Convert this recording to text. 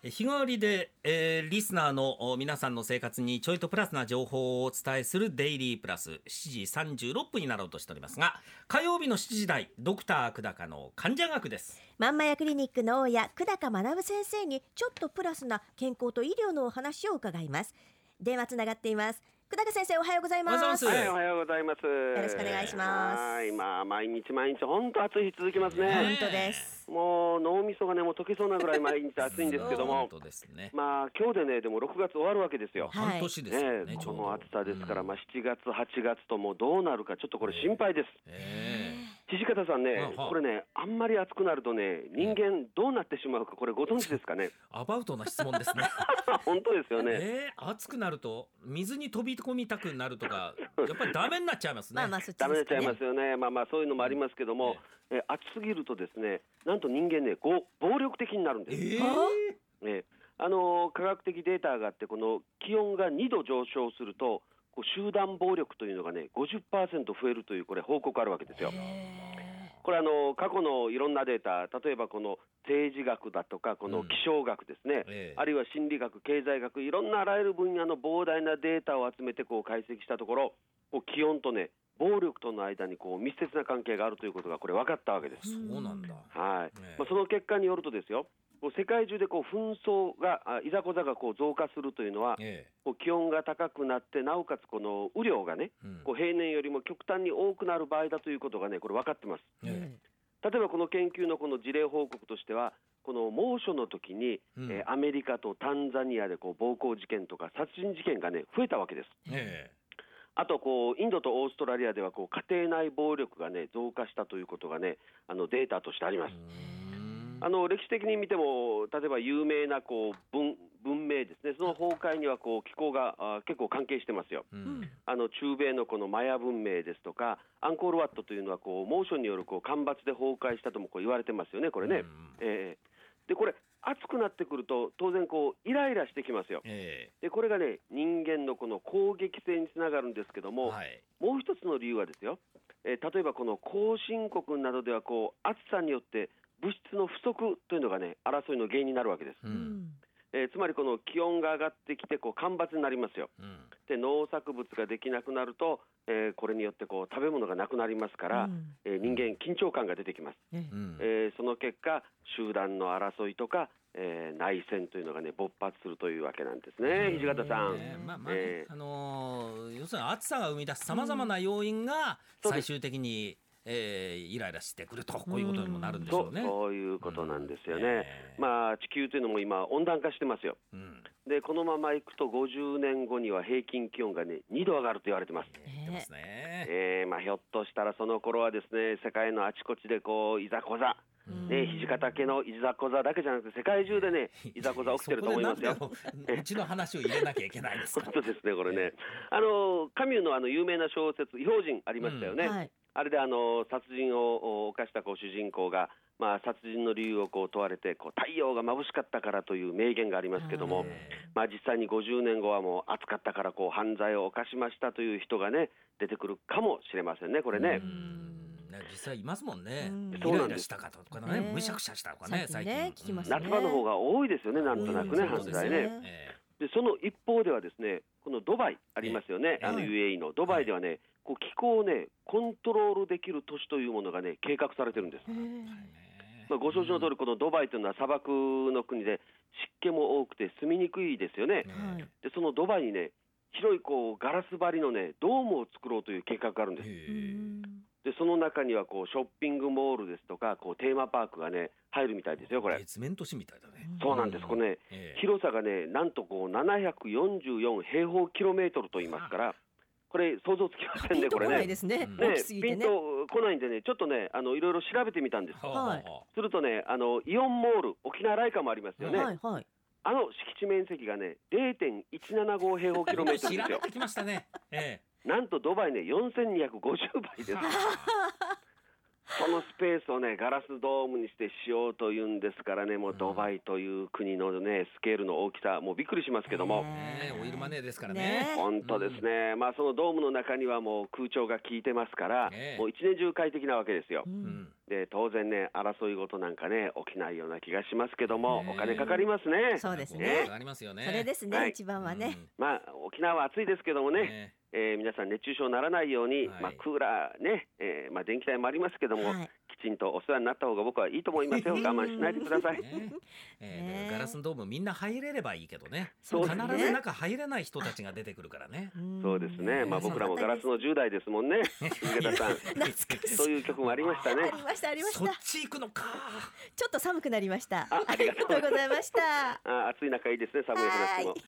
日替わりで、リスナーの皆さんの生活にちょいとプラスな情報をお伝えするデイリープラス7時36分になろうとしておりますが、火曜日の7時台ドクター久高の患者学です。 まんまやクリニックの大家久高学先生にちょっとプラスな健康と医療のお話を伺います。電話つながっています。久高先生、おはようございます。 はい、おはようございます。よろしくお願いします。 はい、毎日本当暑い日続きますね。 本当です。 もう脳みそがねもう溶けそうなぐらい毎日暑いんですけども本当ですね。 今日でねでも6月終わるわけですよ。 半年ですよね。 この暑さですから、7月8月ともどうなるかちょっとこれ心配です。土方さんね、これねあんまり暑くなるとね人間どうなってしまうかこれご存知ですかね。 アバウトな質問ですね。 本当ですよね。 暑くなると水に飛び込みたくなるとかやっぱりダメになっちゃいますね。 ダメになっちゃいますよね。そういうのもありますけども、暑すぎるとですねなんと人間ね暴力的になるんです。科学的データがあってこの気温が2度上昇すると集団暴力というのがね 50% 増えるというこれ報告あるわけですよ。これ過去のいろんなデータ、例えばこの政治学だとかこの気象学ですね、あるいは心理学、経済学、いろんなあらゆる分野の膨大なデータを集めて解析したところ気温とね暴力との間に密接な関係があるということがこれ分かったわけです。 そうなんだ。 はい。その結果によるとですよ、世界中で紛争がいざこざが増加するというのは、気温が高くなってなおかつこの雨量がね、平年よりも極端に多くなる場合だということがねこれ分かってます。例えばこの研究のこの事例報告としてはこの猛暑の時に、アメリカとタンザニアで暴行事件とか殺人事件がね増えたわけです。あとインドとオーストラリアでは家庭内暴力がね増加したということがねデータとしてあります。歴史的に見ても例えば有名な文明ですね、その崩壊には気候が結構関係してますよ。中米のこのマヤ文明ですとかアンコールワットというのは猛暑による干ばつで崩壊したとも言われてますよねこれね。でこれ暑くなってくると当然イライラしてきますよ。でこれがね人間のこの攻撃性につながるんですけども、もう一つの理由はですよ、例えばこの後進国などでは暑さによって物質の不足というのがね争いの原因になるわけです。つまりこの気温が上がってきて干ばつになりますよ。で農作物ができなくなると、これによって食べ物がなくなりますから、人間緊張感が出てきます。その結果集団の争いとか、内戦というのがね勃発するというわけなんですね。土方さん、 要するに暑さが生み出すさまざまな要因が最終的にイライラしてくるとこういうことにもなるんでしょうね。 そういうことなんですよね。地球というのも今温暖化してますよ。でこのままいくと50年後には平均気温がね2度上がると言われてます。ひょっとしたらその頃はですね世界のあちこちでいざこざ土方家のいざこざだけじゃなくて世界中でねいざこざ起きてると思いますよ。 うちの話を入れなきゃいけないですか。 本当ですねこれね。カミューの有名な小説異邦人ありましたよね。あれで殺人を犯した主人公が、殺人の理由を問われて太陽が眩しかったからという名言がありますけども、実際に50年後はもう暑かったから犯罪を犯しましたという人がね出てくるかもしれませんねこれね。 実際いますもんね。イライラしたかとかね、むしゃくしゃしたとかね最近聞きますね。 夏場の方が多いですよねなんとなくね犯罪ね。でその一方ではですねこのドバイありますよね、UAE のドバイではね気候をねコントロールできる都市というものがね計画されてるんです。ご承知の通りこのドバイというのは砂漠の国で湿気も多くて住みにくいですよね。でそのドバイにね広いガラス張りのねドームを作ろうという計画があるんです。でその中にはショッピングモールですとかテーマパークがね入るみたいですよこれ。 月面都市みたいだね。 そうなんです。これね、広さがねなんと744平方キロメートルと言いますからこれ想像つきませんねこれね。 ピンとこないんでねちょっとねいろいろ調べてみたんです。するとねイオンモール沖縄ライカもありますよね。敷地面積がね 0.175 平方キロメートルですよ。 調べてきましたね。 なんとドバイね4250倍です。 そのスペースをねガラスドームにしてしようというんですからね、もうドバイという国のねスケールの大きさ、もうびっくりしますけども、 オイルマネーですからね。 本当ですね、まあそのドームの中にはもう空調が効いてますから、もう一年中快適なわけですよ。で当然ね争い事なんかね起きないような気がしますけども、お金かかりますね。 そうですね。 かかりますよね。 それですね、一番はね。 まあ沖縄は暑いですけどもね、皆さん熱中症にならないように、まあクーラーね、まあ電気代もありますけども、きちんとお世話になった方が僕はいいと思いますよ。我慢しないでください。 ガラスのドームみんな入れればいいけどね。必ず中入れない人たちが出てくるからね。 そうですね。まあ僕らもガラスの10代ですもんね。池田さん。そういう曲もありましたね。 ありましたありました。 そっち行くのか。 ちょっと寒くなりました。ありがとうございました。 暑い中いいですね、寒い話も。